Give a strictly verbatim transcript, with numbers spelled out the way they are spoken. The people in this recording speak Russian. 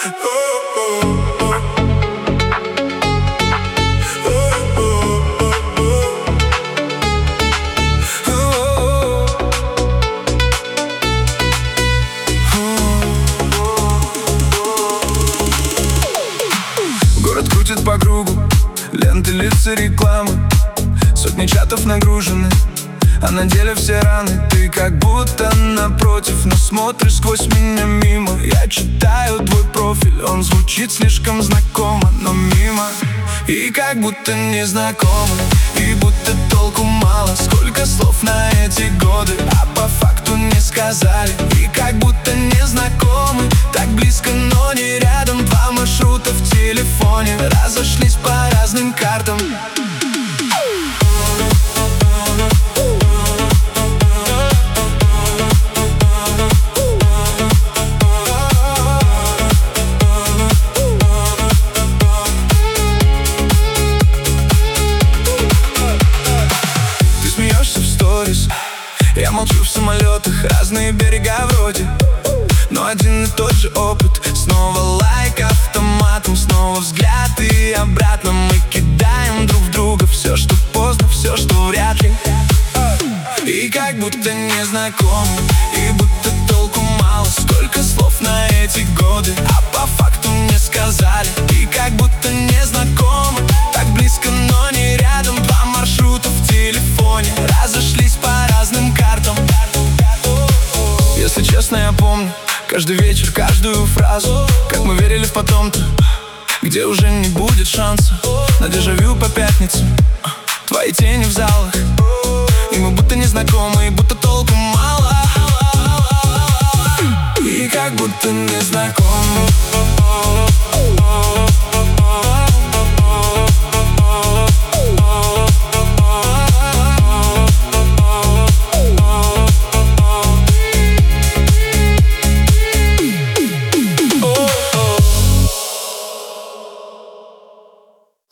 Город крутит по кругу, ленты, лица, рекламы, сотни чатов нагружены, а на деле все раны. Ты как будто напротив, но смотришь сквозь меня мимо. Я читаю твой профиль, он звучит слишком знакомо, но мимо. И как будто не знакомы, и будто толку мало. Сколько слов на эти годы, а по факту не сказали. И как будто не знакомы, так близко, но не рядом. Два маршрута в телефоне разошлись по разным картам. Я молчу в самолетах, разные берега вроде, но один и тот же опыт. Снова лайк автоматом, снова взгляд и обратно. Мы кидаем друг в друга все, что поздно, все, что вряд ли. И как будто не знакомы, и будто толку мало. Сколько слов на эти годы, а по факту не сказали. И как будто не знакомы, так близко, но не рядом. Два маршрута в телефоне разошлись по разным картам. Если честно, я помню каждый вечер, каждую фразу, как мы верили в потом-то, где уже не будет шанса на дежавю по пятницам. Твои тени в залах, и мы будто не знакомы, и будто толку мало. И как будто не знакомы.